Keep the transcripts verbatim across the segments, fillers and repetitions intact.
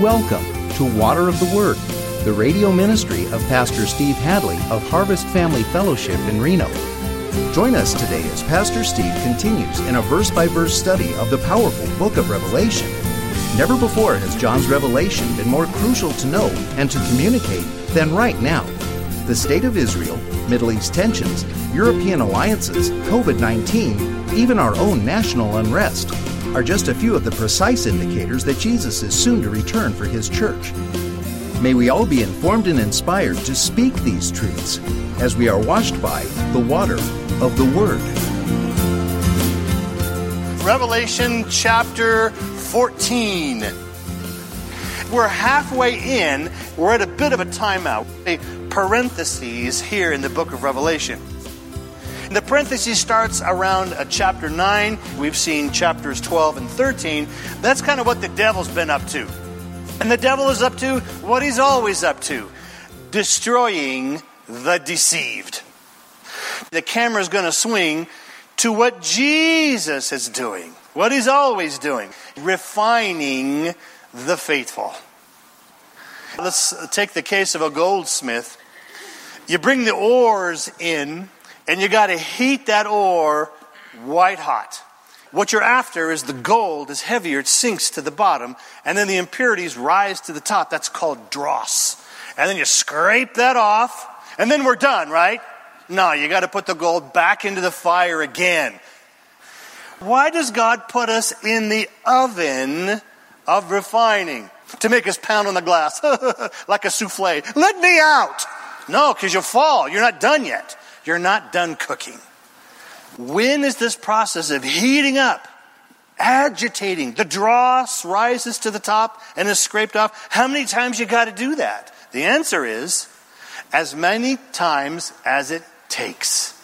Welcome to Water of the Word, the radio ministry of Pastor Steve Hadley of Harvest Family Fellowship in Reno. Join us today as Pastor Steve continues in a verse-by-verse study of the powerful book of Revelation. Never before has John's revelation been more crucial to know and to communicate than right now. The state of Israel, Middle East tensions, European alliances, covid nineteen, even our own national unrest are just a few of the precise indicators that Jesus is soon to return for his church. May we all be informed and inspired to speak these truths as we are washed by the water of the Word. Revelation chapter fourteen. We're halfway in. We're at a bit of a timeout. A parentheses here in the book of Revelation. The parentheses starts around uh, chapter nine. We've seen chapters twelve and thirteen. That's kind of what the devil's been up to. And the devil is up to what he's always up to: destroying the deceived. The camera's going to swing to what Jesus is doing, what he's always doing: refining the faithful. Let's take the case of a goldsmith. You bring the ores in, and you got to heat that ore white hot. What you're after is the gold is heavier, it sinks to the bottom, and then the impurities rise to the top. That's called dross. And then you scrape that off, and then we're done, right? No, you got to put the gold back into the fire again. Why does God put us in the oven of refining? To make us pound on the glass like a souffle. Let me out! No, because you'll fall. You're not done yet. You're not done cooking. When is this process of heating up, agitating, the dross rises to the top and is scraped off? How many times you got to do that? The answer is as many times as it takes.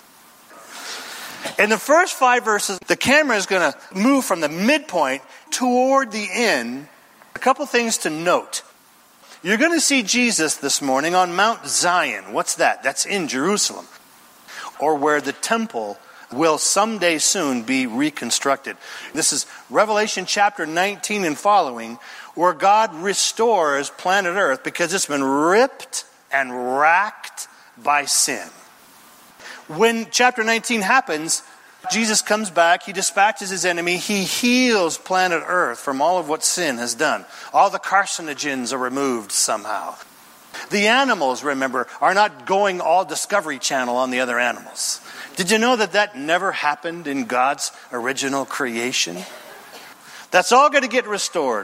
In the first five verses, the camera is going to move from the midpoint toward the end. A couple things to note. You're going to see Jesus this morning on Mount Zion. What's that? That's in Jerusalem, or where the temple will someday soon be reconstructed. This is Revelation chapter nineteen and following, where God restores planet Earth because it's been ripped and racked by sin. When chapter nineteen happens, Jesus comes back, he dispatches his enemy, he heals planet Earth from all of what sin has done. All the carcinogens are removed somehow. The animals, remember, are not going all Discovery Channel on the other animals. Did you know that that never happened in God's original creation? That's all going to get restored.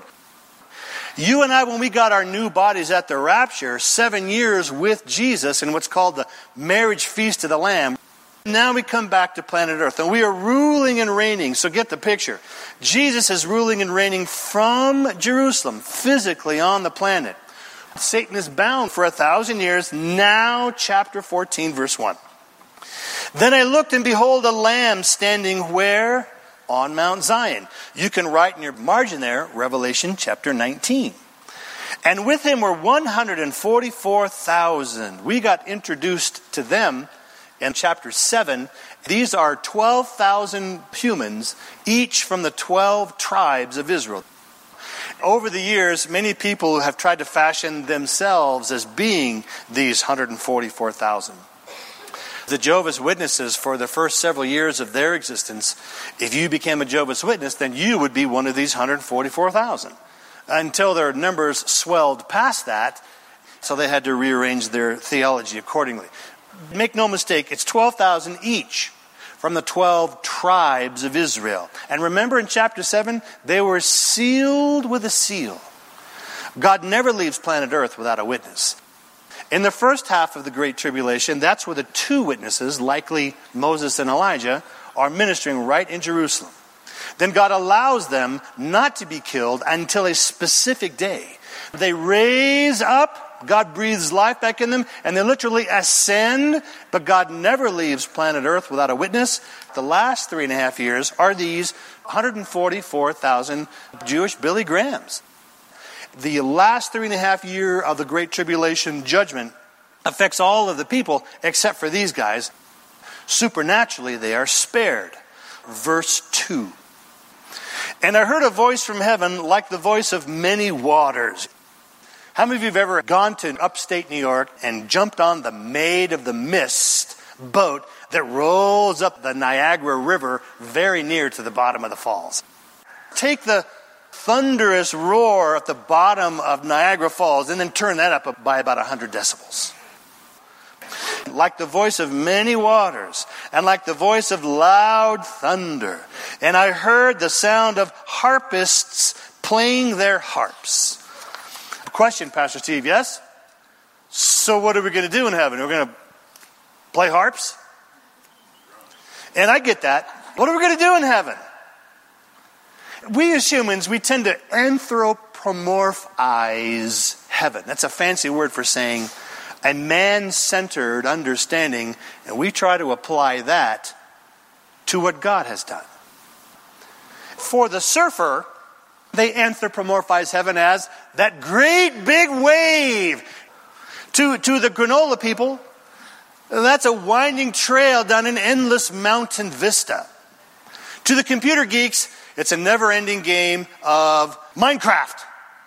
You and I, when we got our new bodies at the rapture, seven years with Jesus in what's called the marriage feast of the Lamb, now we come back to planet Earth, and we are ruling and reigning. So get the picture. Jesus is ruling and reigning from Jerusalem, physically on the planet. Satan is bound for a thousand years. Now, chapter fourteen, verse one. Then I looked, and behold, a lamb standing where? On Mount Zion. You can write in your margin there, Revelation chapter nineteen. And with him were one hundred forty-four thousand. We got introduced to them in chapter seven. These are twelve thousand humans, each from the twelve tribes of Israel. Over the years, many people have tried to fashion themselves as being these one hundred forty-four thousand. The Jehovah's Witnesses, for the first several years of their existence, if you became a Jehovah's Witness, then you would be one of these one hundred forty-four thousand. Until their numbers swelled past that, so they had to rearrange their theology accordingly. Make no mistake, it's twelve thousand each from the twelve tribes of Israel. And remember in chapter seven, they were sealed with a seal. God never leaves planet Earth without a witness. In the first half of the Great Tribulation, that's where the two witnesses, likely Moses and Elijah, are ministering right in Jerusalem. Then God allows them not to be killed until a specific day. They raise up, God breathes life back in them, and they literally ascend, but God never leaves planet Earth without a witness. The last three and a half years are these one hundred forty-four thousand Jewish Billy Grahams. The last three and a half year of the Great Tribulation judgment affects all of the people except for these guys. Supernaturally, they are spared. Verse two. And I heard a voice from heaven like the voice of many waters. How many of you have ever gone to upstate New York and jumped on the Maid of the Mist boat that rolls up the Niagara River very near to the bottom of the falls? Take the thunderous roar at the bottom of Niagara Falls and then turn that up by about one hundred decibels. Like the voice of many waters, and like the voice of loud thunder. And I heard the sound of harpists playing their harps. Question, Pastor Steve, yes? So what are we going to do in heaven? We're going to play harps? And I get that. What are we going to do in heaven? We as humans, we tend to anthropomorphize heaven. That's a fancy word for saying a man-centered understanding, and we try to apply that to what God has done. For the surfer, they anthropomorphize heaven as that great big wave. To, to the granola people, that's a winding trail down an endless mountain vista. To the computer geeks, it's a never-ending game of Minecraft.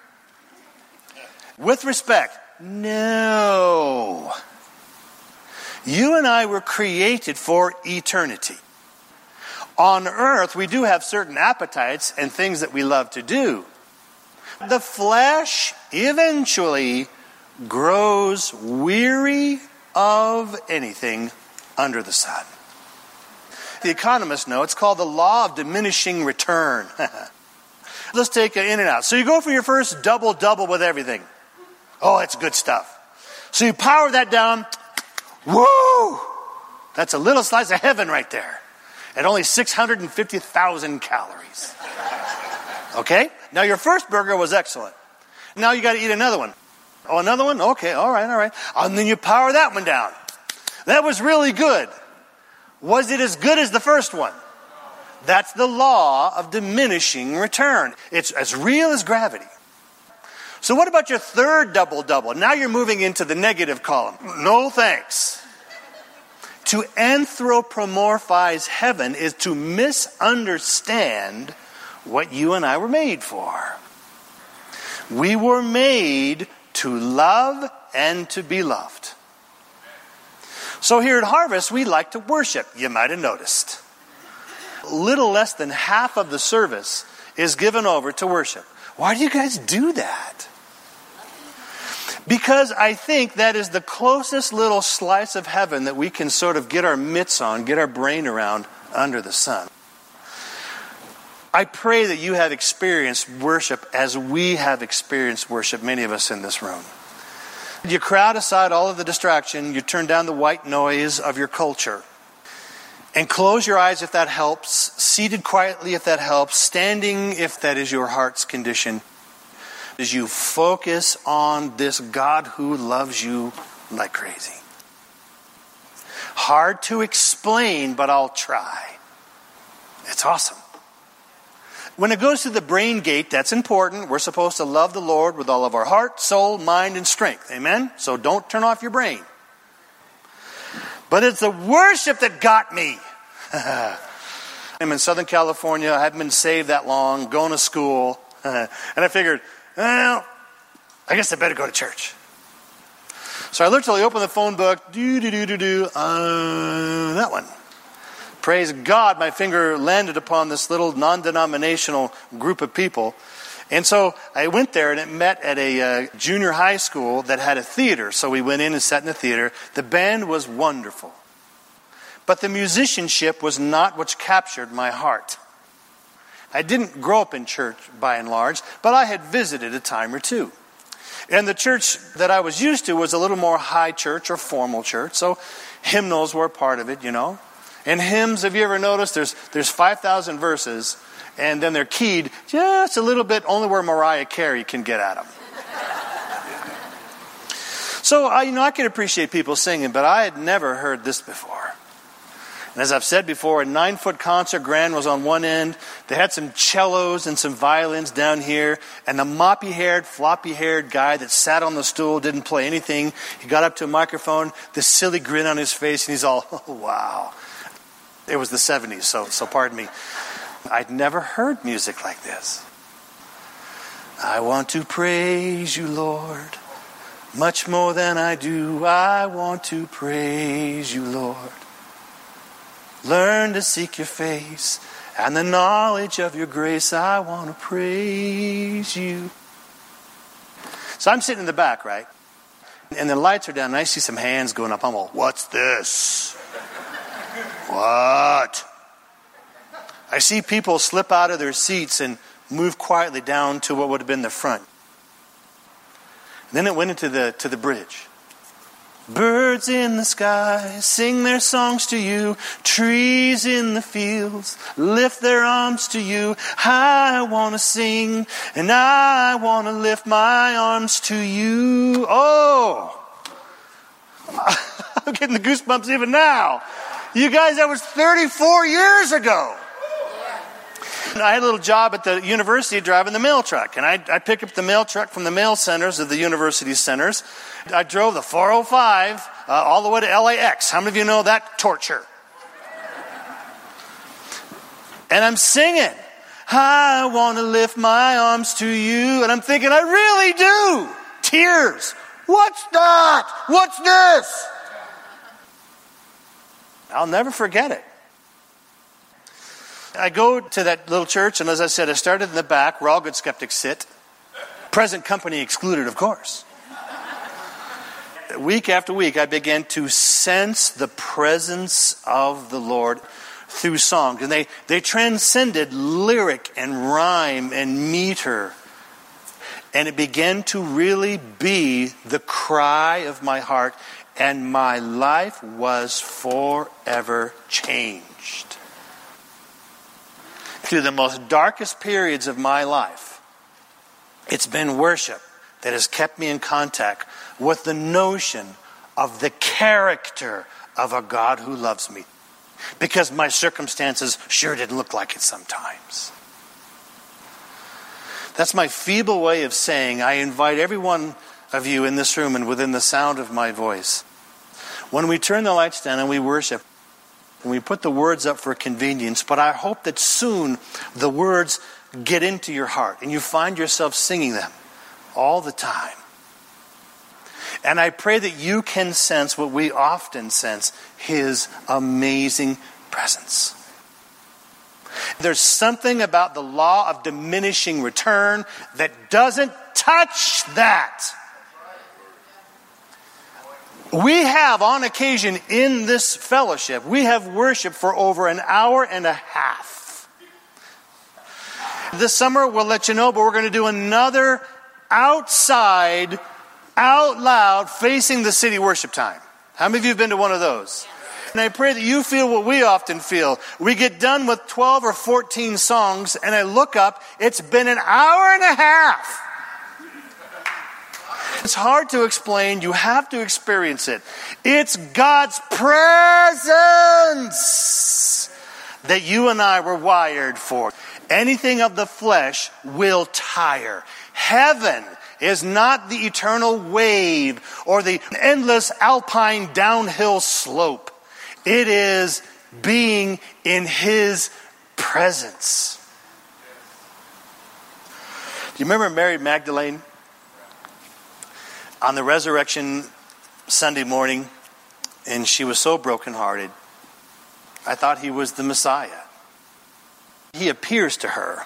With respect, no. You and I were created for eternity. On earth, we do have certain appetites and things that we love to do. The flesh eventually grows weary of anything under the sun. The economists know it's called the law of diminishing return. Let's take it in and out. So you go for your first double-double with everything. Oh, it's good stuff. So you power that down. Whoa! That's a little slice of heaven right there. At only six hundred fifty thousand calories. Okay? Now your first burger was excellent. Now you got to eat another one. Oh, another one? Okay, all right, all right. And then you power that one down. That was really good. Was it as good as the first one? That's the law of diminishing return. It's as real as gravity. So what about your third double-double? Now you're moving into the negative column. No thanks. To anthropomorphize heaven is to misunderstand what you and I were made for. We were made to love and to be loved. So here at Harvest, we like to worship. You might have noticed. Little less than half of the service is given over to worship. Why do you guys do that? Because I think that is the closest little slice of heaven that we can sort of get our mitts on, get our brain around under the sun. I pray that you have experienced worship as we have experienced worship, many of us in this room. You crowd aside all of the distraction, you turn down the white noise of your culture. And close your eyes if that helps, seated quietly if that helps, standing if that is your heart's condition. As you focus on this God who loves you like crazy. Hard to explain, but I'll try. It's awesome. When it goes to the brain gate, that's important. We're supposed to love the Lord with all of our heart, soul, mind, and strength. Amen? So don't turn off your brain. But it's the worship that got me. I'm in Southern California. I haven't been saved that long, going to school. And I figured, well, I guess I better go to church. So I literally opened the phone book. Do, do, do, do, do. Uh, that one. Praise God, my finger landed upon this little non-denominational group of people. And so I went there, and it met at a uh, junior high school that had a theater. So we went in and sat in the theater. The band was wonderful. But the musicianship was not what captured my heart. I didn't grow up in church by and large, but I had visited a time or two. And the church that I was used to was a little more high church or formal church. So hymnals were a part of it, you know. And hymns, have you ever noticed, there's there's five thousand verses, and then they're keyed just a little bit, only where Mariah Carey can get at them. So, I, you know, I can appreciate people singing, but I had never heard this before. And as I've said before, a nine-foot concert grand was on one end. They had some cellos and some violins down here. And the moppy-haired, floppy-haired guy that sat on the stool didn't play anything. He got up to a microphone, this silly grin on his face, and he's all, oh, wow. It was the seventies, so so pardon me. I'd never heard music like this. I want to praise you, Lord, much more than I do. I want to praise you, Lord. Learn to seek your face and the knowledge of your grace. I want to praise you. So I'm sitting in the back, right? And the lights are down and I see some hands going up. I'm all, what's this? What? I see people slip out of their seats and move quietly down to what would have been the front. And then it went into the to the bridge. Birds in the sky sing their songs to you. Trees in the fields lift their arms to you. I want to sing and I want to lift my arms to you. Oh! I'm getting the goosebumps even now. You guys, that was thirty-four years ago. I had a little job at the university driving the mail truck. And I, I picked up the mail truck from the mail centers of the university centers. I drove the four oh five uh, all the way to L A X. How many of you know that torture? And I'm singing, I want to lift my arms to you. And I'm thinking, I really do. Tears. What's that? What's this? I'll never forget it. I go to that little church, and as I said, I started in the back where all good skeptics sit. Present company excluded, of course. Week after week, I began to sense the presence of the Lord through song. And they, they transcended lyric and rhyme and meter. And it began to really be the cry of my heart. And my life was forever changed. Through the most darkest periods of my life, it's been worship that has kept me in contact with the notion of the character of a God who loves me. Because my circumstances sure didn't look like it sometimes. That's my feeble way of saying I invite every one of you in this room and within the sound of my voice. When we turn the lights down and we worship, and we put the words up for convenience, but I hope that soon the words get into your heart and you find yourself singing them all the time. And I pray that you can sense what we often sense, His amazing presence. There's something about the law of diminishing return that doesn't touch that. We have, on occasion in this fellowship, we have worship for over an hour and a half. This summer, we'll let you know, but we're going to do another outside, out loud, facing the city worship time. How many of you have been to one of those? And I pray that you feel what we often feel. We get done with twelve or fourteen songs, and I look up, it's been an hour and a half. It's hard to explain. You have to experience it. It's God's presence that you and I were wired for. Anything of the flesh will tire. Heaven is not the eternal wave or the endless alpine downhill slope. It is being in His presence. Do you remember Mary Magdalene? On the resurrection Sunday morning, and she was so brokenhearted. I thought He was the Messiah. He appears to her.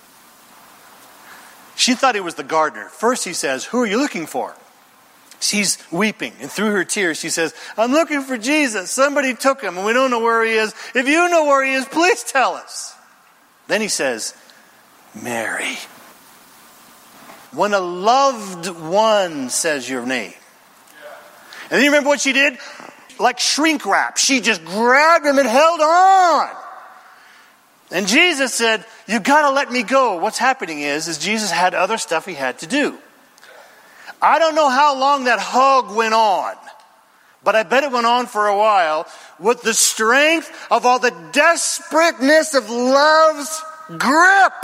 She thought He was the gardener. First He says, who are you looking for? She's weeping, and through her tears she says, I'm looking for Jesus. Somebody took Him, and we don't know where He is. If you know where He is, please tell us. Then He says, Mary. When a loved one says your name. And then you remember what she did? Like shrink wrap. She just grabbed Him and held on. And Jesus said, you got to let me go. What's happening is, is Jesus had other stuff He had to do. I don't know how long that hug went on. But I bet it went on for a while with the strength of all the desperateness of love's grip.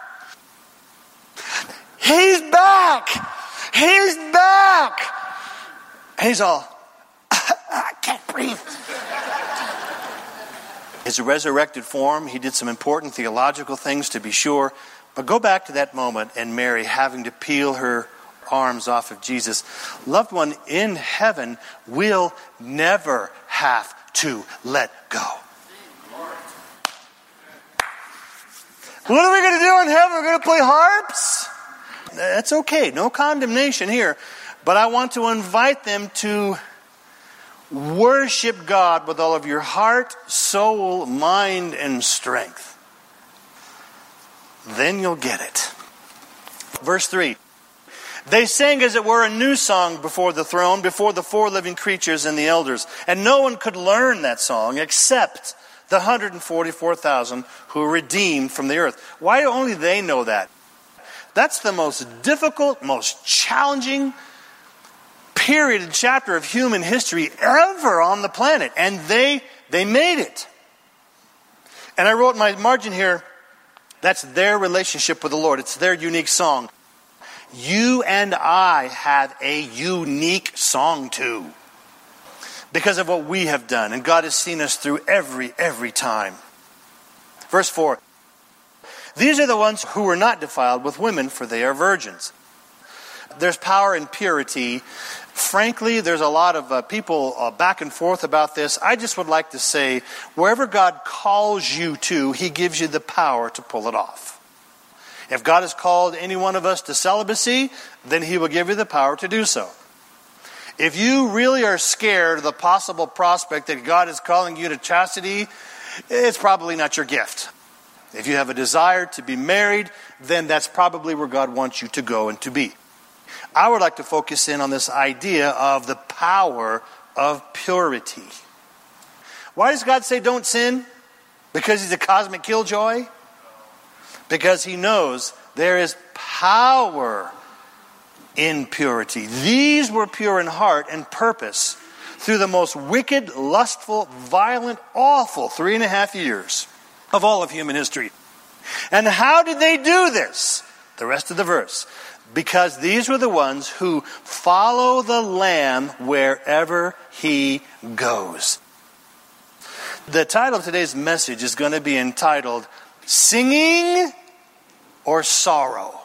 He's back. He's back. And he's all, I can't breathe. His resurrected form, He did some important theological things to be sure, But go back to that moment and Mary having to peel her arms off of Jesus. Loved one, in heaven, we'll never have to let go. What are we going to do in heaven? We're going to play harps? That's okay. No condemnation here. But I want to invite them to worship God with all of your heart, soul, mind, and strength. Then you'll get it. Verse three. They sang as it were a new song before the throne, before the four living creatures and the elders. And no one could learn that song except the one hundred forty-four thousand who were redeemed from the earth. Why do only they know that? That's the most difficult, most challenging period and chapter of human history ever on the planet. And they they made it. And I wrote in my margin here, that's their relationship with the Lord. It's their unique song. You and I have a unique song too, because of what we have done. And God has seen us through every, every time. Verse four. These are the ones who were not defiled with women, for they are virgins. There's power in purity. Frankly, there's a lot of uh, people uh, back and forth about this. I just would like to say, wherever God calls you to, He gives you the power to pull it off. If God has called any one of us to celibacy, then He will give you the power to do so. If you really are scared of the possible prospect that God is calling you to chastity, it's probably not your gift. If you have a desire to be married, then that's probably where God wants you to go and to be. I would like to focus in on this idea of the power of purity. Why does God say don't sin? Because He's a cosmic killjoy? Because He knows there is power in purity. These were pure in heart and purpose through the most wicked, lustful, violent, awful three and a half years of all of human history. And how did they do this? The rest of the verse. Because these were the ones who follow the Lamb wherever He goes. The title of today's message is going to be entitled, Singing or Sorrow?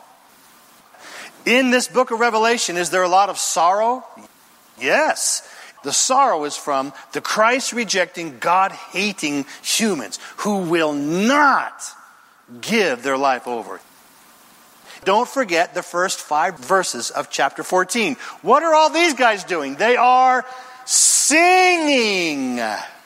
In this book of Revelation, is there a lot of sorrow? Yes. The sorrow is from the Christ-rejecting, God-hating humans who will not give their life over. Don't forget the first five verses of chapter fourteen. What are all these guys doing? They are singing.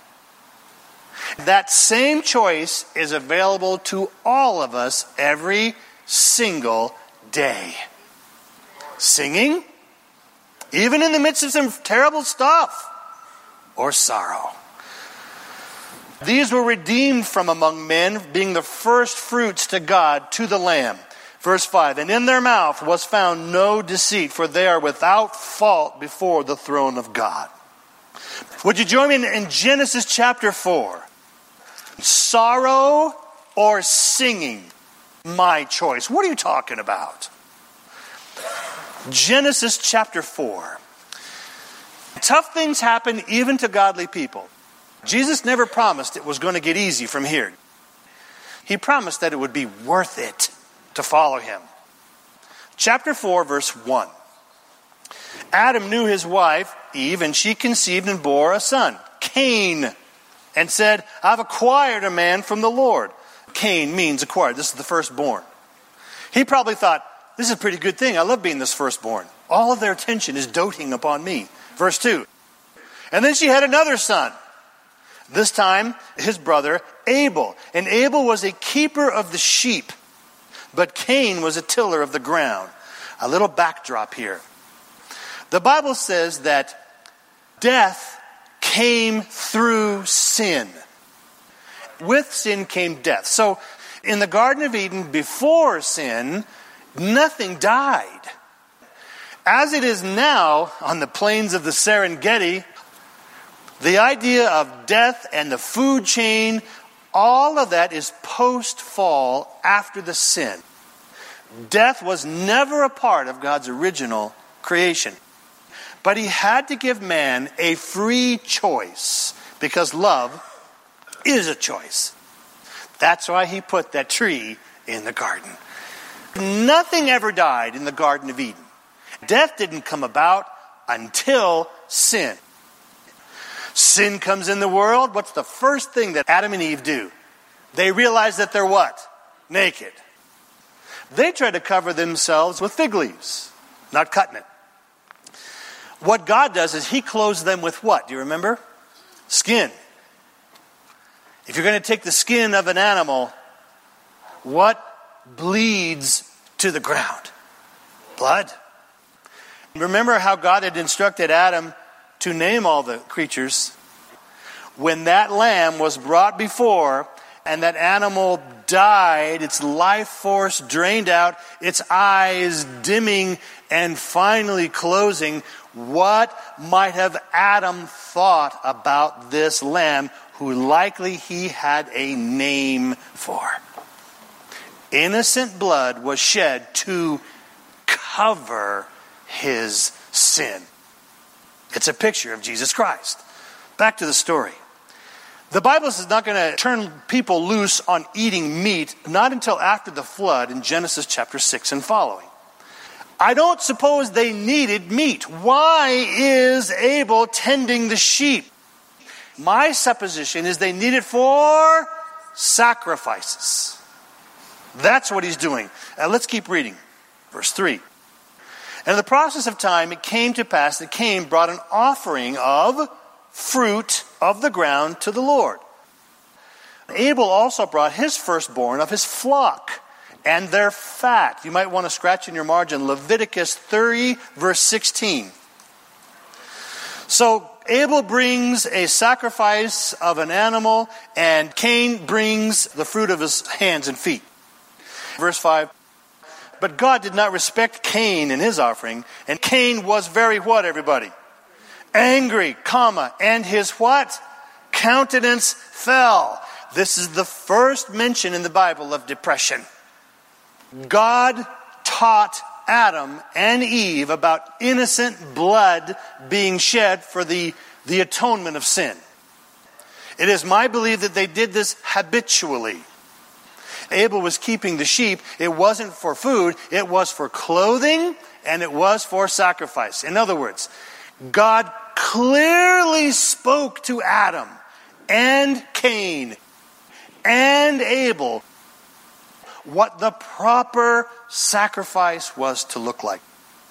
That same choice is available to all of us every single day. Singing, even in the midst of some terrible stuff, or sorrow. These were redeemed from among men, being the first fruits to God, to the Lamb. Verse five, and in their mouth was found no deceit, for they are without fault before the throne of God. Would you join me in, in Genesis chapter four? Sorrow or singing? My choice. What are you talking about? Genesis chapter four. Tough things happen even to godly people. Jesus never promised it was going to get easy from here. He promised that it would be worth it to follow Him. Chapter four, verse one. Adam knew his wife, Eve, and she conceived and bore a son, Cain, and said, I've acquired a man from the Lord. Cain means acquired. This is the firstborn. He probably thought, this is a pretty good thing. I love being this firstborn. All of their attention is doting upon me. Verse two. And then she had another son. This time, his brother Abel. And Abel was a keeper of the sheep, but Cain was a tiller of the ground. A little backdrop here. The Bible says that death came through sin. With sin came death. So in the Garden of Eden, before sin, nothing died. As it is now on the plains of the Serengeti, the idea of death and the food chain, all of that is post-fall, after the sin. Death was never a part of God's original creation. But He had to give man a free choice, because love is a choice. That's why He put that tree in the garden. Nothing ever died in the Garden of Eden. Death didn't come about until sin. Sin comes in the world. What's the first thing that Adam and Eve do? They realize that they're what? Naked. They try to cover themselves with fig leaves, not cutting it. What God does is he clothes them with what? Do you remember? Skin. If you're going to take the skin of an animal, what bleeds to the ground? Blood. Remember how God had instructed Adam to name all the creatures? When that lamb was brought before and that animal died, its life force drained out, its eyes dimming and finally closing, what might have Adam thought about this lamb who likely he had a name for? Innocent blood was shed to cover his sin. It's a picture of Jesus Christ. Back to the story. The Bible is not going to turn people loose on eating meat, not until after the flood in Genesis chapter six and following. I don't suppose they needed meat. Why is Abel tending the sheep? My supposition is they need it for sacrifices. That's what he's doing. Uh, let's keep reading. Verse three. And in the process of time, it came to pass that Cain brought an offering of fruit of the ground to the Lord. Abel also brought his firstborn of his flock and their fat. You might want to scratch in your margin Leviticus thirty, verse sixteen. So Abel brings a sacrifice of an animal, and Cain brings the fruit of his hands and feet. Verse five. But God did not respect Cain and his offering, and Cain was very what, everybody? Angry, comma, and his what? Countenance fell. This is the first mention in the Bible of depression. God taught Adam and Eve about innocent blood being shed for the, the atonement of sin. It is my belief that they did this habitually. Abel was keeping the sheep. It wasn't for food. It was for clothing, and it was for sacrifice. In other words, God clearly spoke to Adam and Cain and Abel what the proper sacrifice was to look like.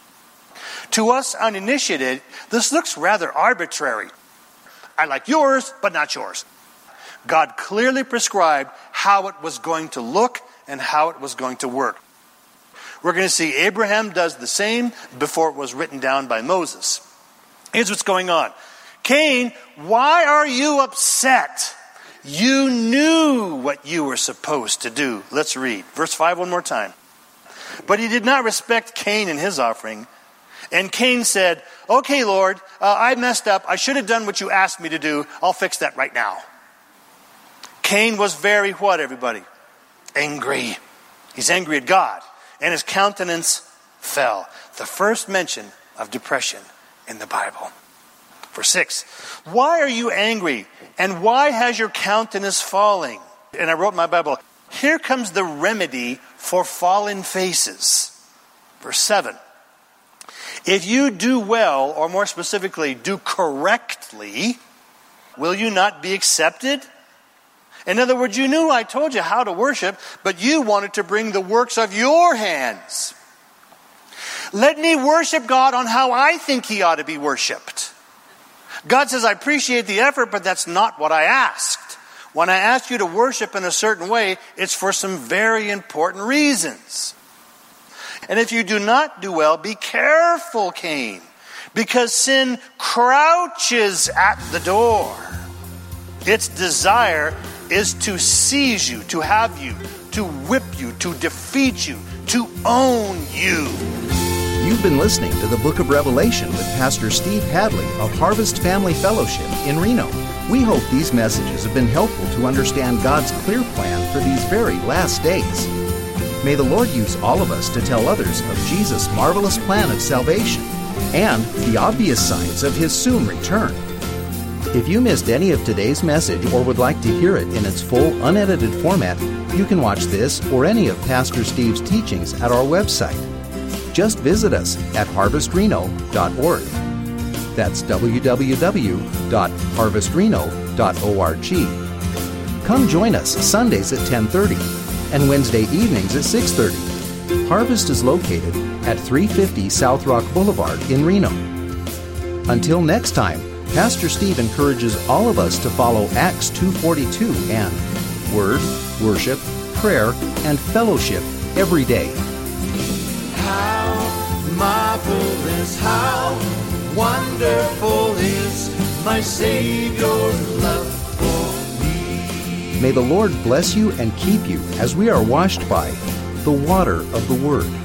To us uninitiated, this looks rather arbitrary. I like yours, but not yours. God clearly prescribed how it was going to look and how it was going to work. We're going to see Abraham does the same before it was written down by Moses. Here's what's going on. Cain, why are you upset? You knew what you were supposed to do. Let's read. Verse five one more time. But he did not respect Cain and his offering. And Cain said, okay, Lord, uh, I messed up. I should have done what you asked me to do. I'll fix that right now. Cain was very what, everybody? Angry. He's angry at God. And his countenance fell. The first mention of depression in the Bible. Verse six. Why are you angry? And why has your countenance falling? And I wrote in my Bible, here comes the remedy for fallen faces. Verse seven. If you do well, or more specifically, do correctly, will you not be accepted? In other words, you knew I told you how to worship, but you wanted to bring the works of your hands. Let me worship God on how I think he ought to be worshipped. God says, I appreciate the effort, but that's not what I asked. When I ask you to worship in a certain way, it's for some very important reasons. And if you do not do well, be careful, Cain, because sin crouches at the door. Its desire is to seize you, to have you, to whip you, to defeat you, to own you. You've been listening to the Book of Revelation with Pastor Steve Hadley of Harvest Family Fellowship in Reno. We hope these messages have been helpful to understand God's clear plan for these very last days. May the Lord use all of us to tell others of Jesus' marvelous plan of salvation and the obvious signs of his soon return. If you missed any of today's message or would like to hear it in its full, unedited format, you can watch this or any of Pastor Steve's teachings at our website. Just visit us at harvest reno dot org. That's w w w dot harvest reno dot org. Come join us Sundays at ten thirty and Wednesday evenings at six thirty. Harvest is located at three fifty South Rock Boulevard in Reno. Until next time, Pastor Steve encourages all of us to follow Acts two forty-two and Word, Worship, Prayer, and Fellowship every day. How marvelous, how wonderful is my Savior's love for me. May the Lord bless you and keep you as we are washed by the water of the Word.